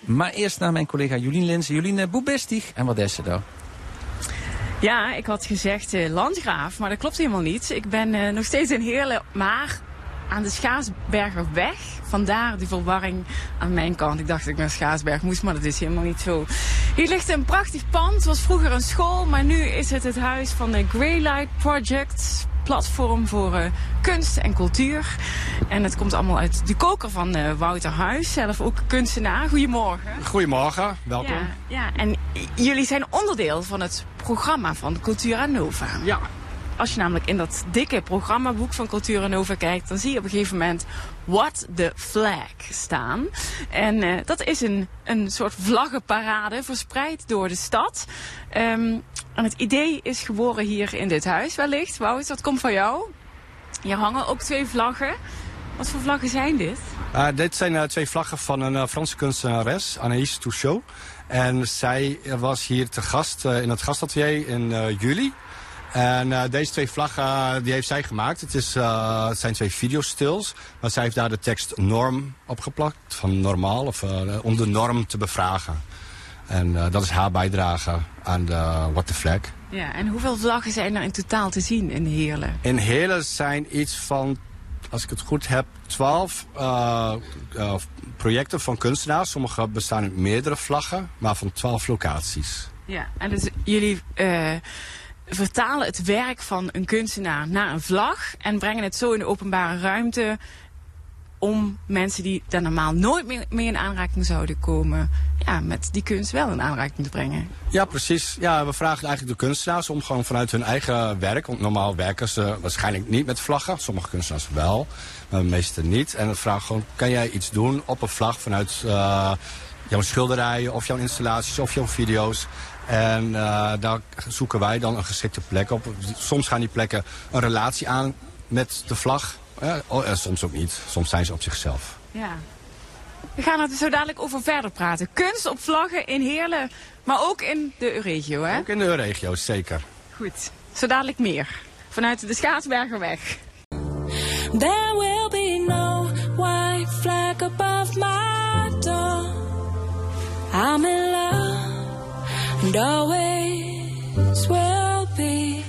Maar eerst naar mijn collega Jolien Linzen. Jolien, boebestig. En wat is ze dan? Ja, ik had gezegd Landgraaf, maar dat klopt helemaal niet. Ik ben nog steeds in Heerlen, maar aan de Schaarsbergerweg. Vandaar die verwarring aan mijn kant. Ik dacht dat ik naar Schaarsberg moest, maar dat is helemaal niet zo. Hier ligt een prachtig pand. Het was vroeger een school, maar nu is het huis van de Greylight Project. Platform voor kunst en cultuur. En het komt allemaal uit de koker van Wouter Huis, zelf ook kunstenaar. Goedemorgen. Goedemorgen, welkom. Ja, en jullie zijn onderdeel van het programma van Cultura Nova. Ja. Als je namelijk in dat dikke programmaboek van Cultura Nova kijkt, dan zie je op een gegeven moment What the Flag staan. En dat is een soort vlaggenparade verspreid door de stad. En het idee is geboren hier in dit huis wellicht. Wout, dat komt van jou. Hier hangen ook 2 vlaggen. Wat voor vlaggen zijn dit? Dit zijn 2 vlaggen van een Franse kunstenares, Anaïs Touchot. En zij was hier te gast in het gastatelier in juli. En deze 2 vlaggen die heeft zij gemaakt. Het zijn 2 videostils. Maar zij heeft daar de tekst norm opgeplakt. Van normaal, of om de norm te bevragen. En dat is haar bijdrage aan de What the Flag. Ja, en hoeveel vlaggen zijn er in totaal te zien in Heerlen? In Heerlen zijn iets van, als ik het goed heb, 12 projecten van kunstenaars. Sommige bestaan uit meerdere vlaggen, maar van 12 locaties. Ja, en dus jullie vertalen het werk van een kunstenaar naar een vlag en brengen het zo in de openbare ruimte om mensen die daar normaal nooit meer mee in aanraking zouden komen, ja, met die kunst wel in aanraking te brengen. Ja, precies. Ja, we vragen eigenlijk de kunstenaars om gewoon vanuit hun eigen werk, want normaal werken ze waarschijnlijk niet met vlaggen. Sommige kunstenaars wel, maar de meeste niet. En we vragen gewoon, kan jij iets doen op een vlag vanuit jouw schilderijen of jouw installaties of jouw video's? En daar zoeken wij dan een geschikte plek op. Soms gaan die plekken een relatie aan met de vlag. Soms ook niet. Soms zijn ze op zichzelf. Ja. We gaan er zo dadelijk over verder praten. Kunst op vlaggen in Heerlen, maar ook in de Euregio, hè? Ook in de Euregio, zeker. Goed. Zo dadelijk meer. Vanuit de Schaarsbergerweg. There will be no white flag above my door. I'm in love and always will be.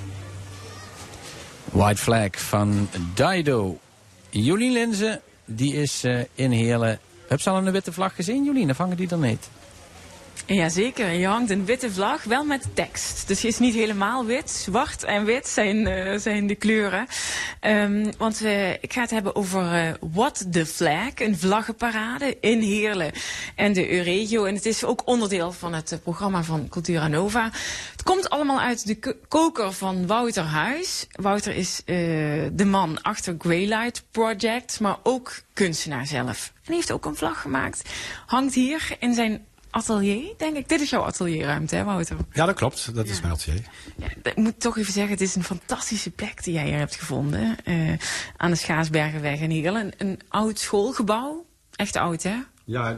White Flag van Dido. Jolien Linzen, die is in Heerlen. Heb je al een witte vlag gezien, Jolien? Of hangen die er niet? Jazeker, je hangt een witte vlag, wel met tekst. Dus die is niet helemaal wit. Zwart en wit zijn de kleuren. Want ik ga het hebben over What the Flag, een vlaggenparade in Heerlen en de Euregio. En het is ook onderdeel van het programma van Cultura Nova. Het komt allemaal uit de koker van Wouter Huis. Wouter is de man achter Greylight Project, maar ook kunstenaar zelf. En hij heeft ook een vlag gemaakt. Hangt hier in zijn atelier, denk ik. Dit is jouw atelierruimte, hè, Wouter? Ja, dat klopt. Dat is mijn atelier. Ja, ik moet toch even zeggen, het is een fantastische plek die jij hier hebt gevonden. Aan de Schaarsbergenweg in Heerlen. Een oud schoolgebouw. Echt oud, hè? Ja,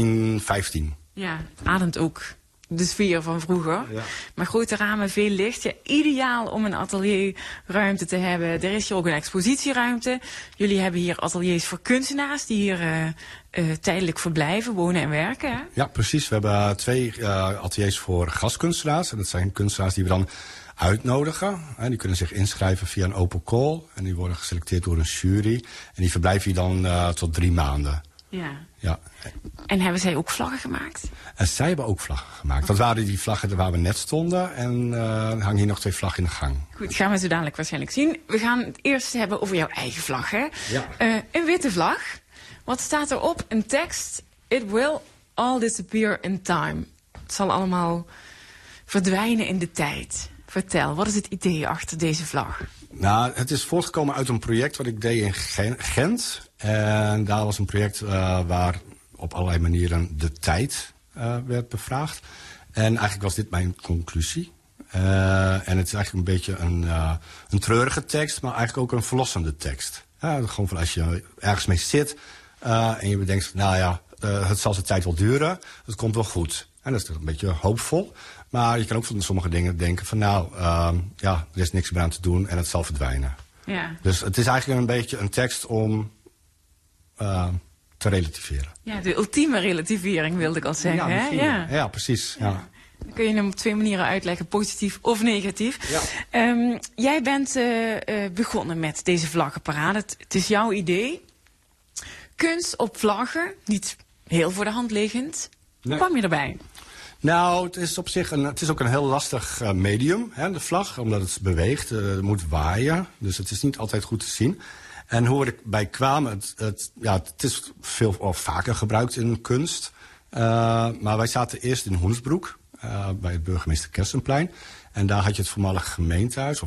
1915. Ja, het ademt ook de sfeer van vroeger. Ja. Maar grote ramen, veel licht. Ja, ideaal om een atelierruimte te hebben. Er is hier ook een expositieruimte. Jullie hebben hier ateliers voor kunstenaars die hier tijdelijk verblijven, wonen en werken. Hè? Ja, precies. We hebben 2 ateliers voor gastkunstenaars. En dat zijn kunstenaars die we dan uitnodigen. Die kunnen zich inschrijven via een open call. En die worden geselecteerd door een jury. En die verblijven hier dan tot 3 maanden. Ja. Ja. En hebben zij ook vlaggen gemaakt? En zij hebben ook vlaggen gemaakt. Dat waren die vlaggen waar we net stonden. En er hangen hier nog 2 vlaggen in de gang. Goed, gaan we zo dadelijk waarschijnlijk zien. We gaan het eerst hebben over jouw eigen vlag, hè? Ja. Een witte vlag. Wat staat erop? Een tekst. It will all disappear in time. Het zal allemaal verdwijnen in de tijd. Vertel, wat is het idee achter deze vlag? Nou, het is voortgekomen uit een project wat ik deed in Gent. En daar was een project waar op allerlei manieren de tijd werd bevraagd. En eigenlijk was dit mijn conclusie. En het is eigenlijk een beetje een treurige tekst, maar eigenlijk ook een verlossende tekst. Gewoon van als je ergens mee zit en je bedenkt, nou ja, het zal zijn tijd wel duren. Het komt wel goed. En dat is een beetje hoopvol. Maar je kan ook van sommige dingen denken van nou, ja, er is niks meer aan te doen en het zal verdwijnen. Ja. Dus het is eigenlijk een beetje een tekst om te relativeren. Ja, de ultieme relativering wilde ik al zeggen. Hè? Ja, precies. Ja. Dan kun je hem op 2 manieren uitleggen, positief of negatief. Ja. Jij bent begonnen met deze vlaggenparade. Het is jouw idee. Kunst op vlaggen, niet heel voor de hand liggend. Hoe kwam je erbij? Nou, het is op zich het is ook een heel lastig medium, hè, de vlag, omdat het beweegt. Het moet waaien, dus het is niet altijd goed te zien. En hoe we erbij kwamen, het is veel of vaker gebruikt in kunst. Maar wij zaten eerst in Hoensbroek, bij het burgemeester Kersenplein. En daar had je het voormalige gemeentehuis.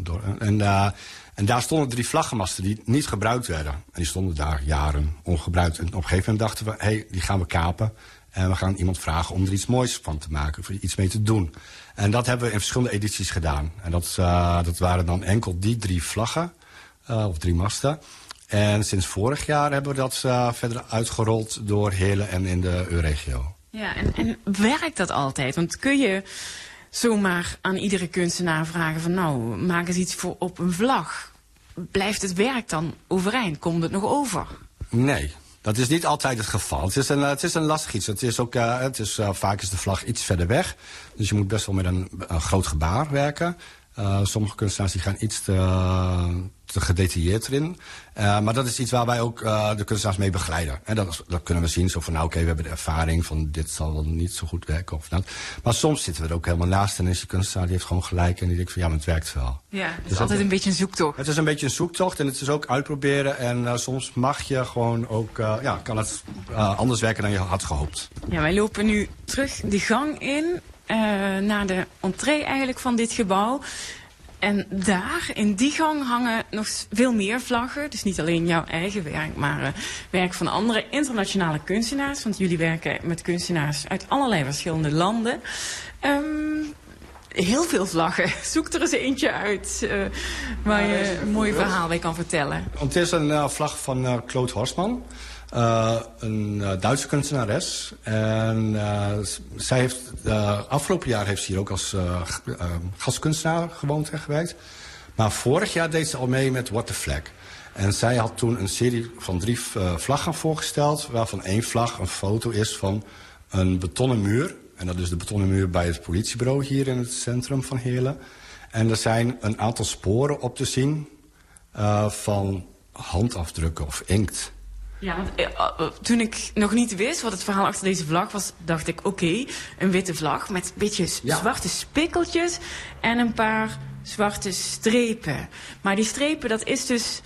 En daar stonden 3 vlaggenmasten die niet gebruikt werden. En die stonden daar jaren ongebruikt. En op een gegeven moment dachten we, die gaan we kapen. En we gaan iemand vragen om er iets moois van te maken, of iets mee te doen. En dat hebben we in verschillende edities gedaan. En dat waren dan enkel die 3 vlaggen, of 3 masten. En sinds vorig jaar hebben we dat verder uitgerold door Heerlen en in de EU-regio. Ja, en werkt dat altijd? Want kun je zomaar aan iedere kunstenaar vragen van nou, maak eens iets voor op een vlag. Blijft het werk dan overeind? Komt het nog over? Nee. Dat is niet altijd het geval. Het is een lastig iets. Vaak is de vlag iets verder weg. Dus je moet best wel met een groot gebaar werken. Sommige kunstenaars die gaan iets te gedetailleerd erin. Maar dat is iets waar wij ook de kunstenaars mee begeleiden. En dat kunnen we zien. Zo van, nou oké, we hebben de ervaring van dit zal wel niet zo goed werken. Of dat. Maar soms zitten we er ook helemaal naast. En is de kunstenaar die heeft gewoon gelijk. En die denkt van, ja, maar het werkt wel. Ja, het is altijd een beetje een zoektocht. Het is een beetje een zoektocht. En het is ook uitproberen. En soms mag je gewoon ook, kan het anders werken dan je had gehoopt. Ja, wij lopen nu terug die gang in. Naar de entree eigenlijk van dit gebouw. En daar, in die gang, hangen nog veel meer vlaggen. Dus niet alleen jouw eigen werk, maar werk van andere internationale kunstenaars. Want jullie werken met kunstenaars uit allerlei verschillende landen. Heel veel vlaggen. Zoek er eens eentje uit waar je een mooi verhaal bij kan vertellen. Het is een vlag van Claude Horsman. Een Duitse kunstenares. En zij heeft afgelopen jaar heeft ze hier ook als gastkunstenaar gewoond en gewerkt. Maar vorig jaar deed ze al mee met What the Flag. En zij had toen een serie van 3 vlaggen voorgesteld, waarvan 1 vlag een foto is van een betonnen muur. En dat is de betonnen muur bij het politiebureau hier in het centrum van Heerlen. En er zijn een aantal sporen op te zien van handafdrukken of inkt. Ja, want toen ik nog niet wist wat het verhaal achter deze vlag was, dacht ik, oké, een witte vlag met een beetje zwarte spikkeltjes en een paar zwarte strepen. Maar die strepen, dat is dus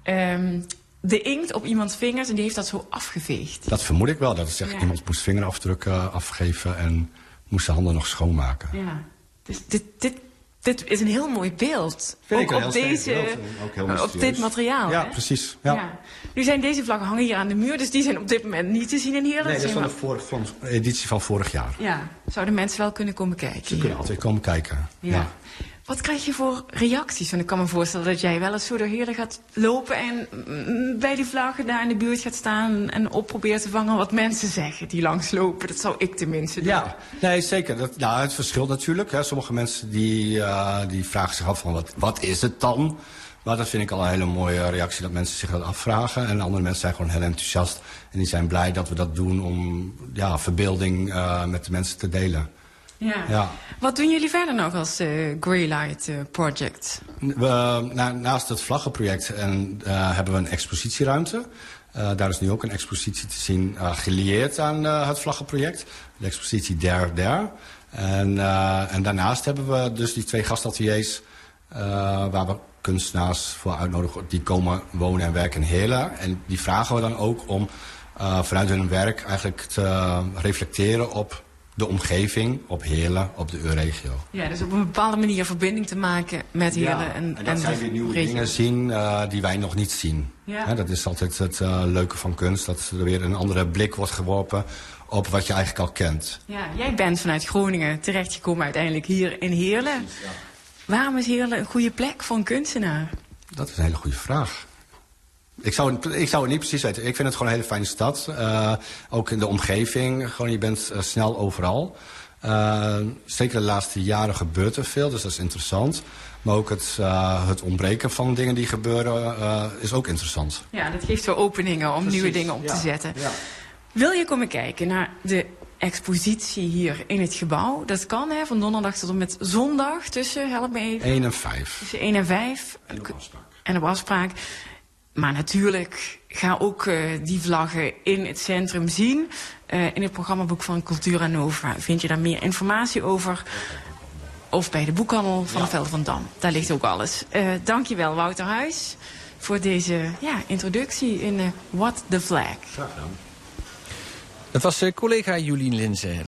de inkt op iemands vingers en die heeft dat zo afgeveegd. Dat vermoed ik wel. Dat is echt, iemand moest vingerafdrukken afgeven en moest zijn handen nog schoonmaken. Ja, dus dit is een heel mooi beeld. Vind ook op op dit materiaal. Ja, hè? precies. Ja. Nu zijn deze vlaggen hangen hier aan de muur, dus die zijn op dit moment niet te zien in Heerlen. Nee, dat is van de editie van vorig jaar. Ja, zouden mensen wel kunnen komen kijken? Ze kunnen altijd komen kijken. Ja. Wat krijg je voor reacties? Want ik kan me voorstellen dat jij wel eens zo door Heerlen gaat lopen en bij die vlaggen daar in de buurt gaat staan en op probeert te vangen wat mensen zeggen die langslopen. Dat zou ik tenminste doen. Ja, nee, zeker. Het verschilt natuurlijk. Hè. Sommige mensen die vragen zich af van wat is het dan? Maar dat vind ik al een hele mooie reactie dat mensen zich dat afvragen. En andere mensen zijn gewoon heel enthousiast. En die zijn blij dat we dat doen om verbeelding met de mensen te delen. Ja. Wat doen jullie verder nog als Greylight Project? Naast het vlaggenproject hebben we een expositieruimte. Daar is nu ook een expositie te zien gelieerd aan het vlaggenproject. De expositie There. En daarnaast hebben we dus die 2 gastateliers waar we kunstenaars voor uitnodigen. Die komen wonen en werken in Heerlen. En die vragen we dan ook om vanuit hun werk eigenlijk te reflecteren op de omgeving, op Heerlen, op de EU-regio. Ja, dus op een bepaalde manier verbinding te maken met Heerlen en dat zij weer nieuwe dingen zien die wij nog niet zien. Ja. Dat is altijd het leuke van kunst, dat er weer een andere blik wordt geworpen op wat je eigenlijk al kent. Ja, jij bent vanuit Groningen terechtgekomen uiteindelijk hier in Heerlen. Ja. Waarom is Heerlen een goede plek voor een kunstenaar? Dat is een hele goede vraag. Ik zou het niet precies weten. Ik vind het gewoon een hele fijne stad. Ook in de omgeving. Gewoon, je bent snel overal. Zeker de laatste jaren gebeurt er veel, dus dat is interessant. Maar ook het ontbreken van dingen die gebeuren is ook interessant. Ja, dat geeft wel openingen om nieuwe dingen op te zetten. Ja. Wil je komen kijken naar de expositie hier in het gebouw? Dat kan, hè, van donderdag tot en met zondag tussen, help me even. 1 en 5. Tussen 1 en 5. En op afspraak. En op afspraak. Maar natuurlijk, ga ook die vlaggen in het centrum zien. In het programmaboek van Cultura Nova vind je daar meer informatie over. Of bij de boekhandel van de Velden van Dam. Daar ligt ook alles. Dankjewel, Wouter Huis, voor deze introductie in What the Flag. Graag gedaan. Dat was collega Jolien Linzen.